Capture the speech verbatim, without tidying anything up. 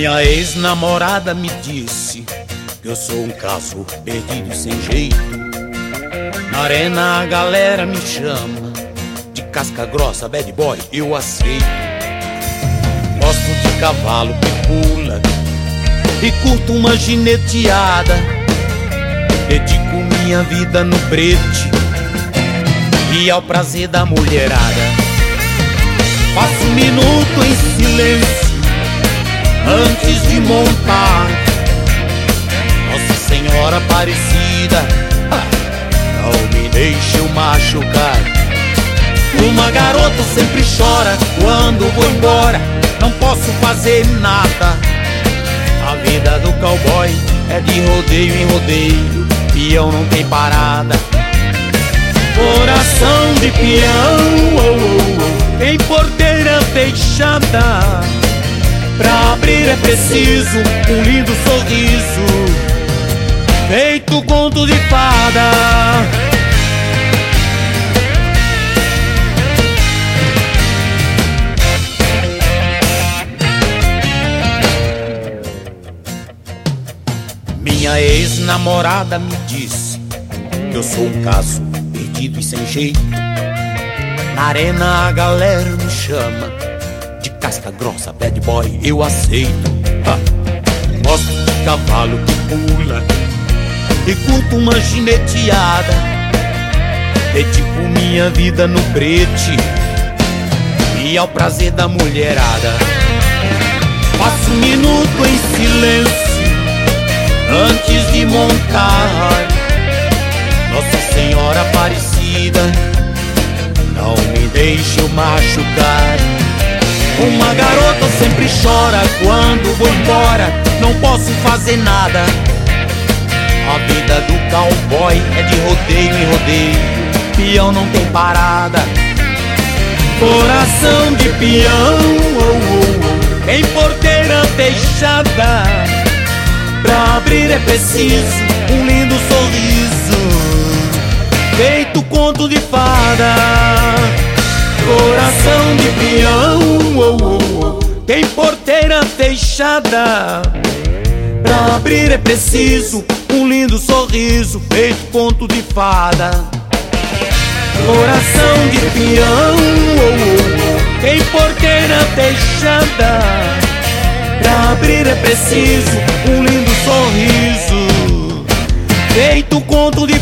Minha ex-namorada me disse que eu sou um caso perdido e sem jeito. Na arena a galera me chama de casca grossa, bad boy, eu aceito. Gosto de cavalo que pula e curto uma gineteada. Dedico minha vida no brete e ao prazer da mulherada. Passo um minuto em silêncio antes de montar. Nossa Senhora Aparecida, não me deixe eu machucar. Uma garota sempre chora quando vou embora, não posso fazer nada. A vida do cowboy é de rodeio em rodeio, peão não tem parada. Coração de peão, oh, oh, oh, tem porteira fechada. Pra abrir é preciso um lindo sorriso, feito conto de fada. Minha ex-namorada me disse que eu sou um caso perdido e sem jeito. Na arena a galera me chama de casca grossa, bad boy, eu aceito. Ha. Gosto de cavalo que pula e curto uma gineteada. Dedico minha vida no brete e ao prazer da mulherada. Passo um minuto em silêncio antes de montar. Nossa Senhora Aparecida, não me deixe eu machucar. Uma garota sempre chora quando vou embora, não posso fazer nada. A vida do cowboy é de rodeio em rodeio, peão não tem parada. Coração de peão, oh, oh, oh, tem porteira fechada. Pra abrir é preciso um lindo sorriso, feito conto de fada. Coração de peão, oh, oh, oh, tem porteira fechada. Pra abrir é preciso um lindo sorriso, feito conto de fada. Coração de peão, oh, oh, oh, tem porteira fechada. Pra abrir é preciso um lindo sorriso, feito conto de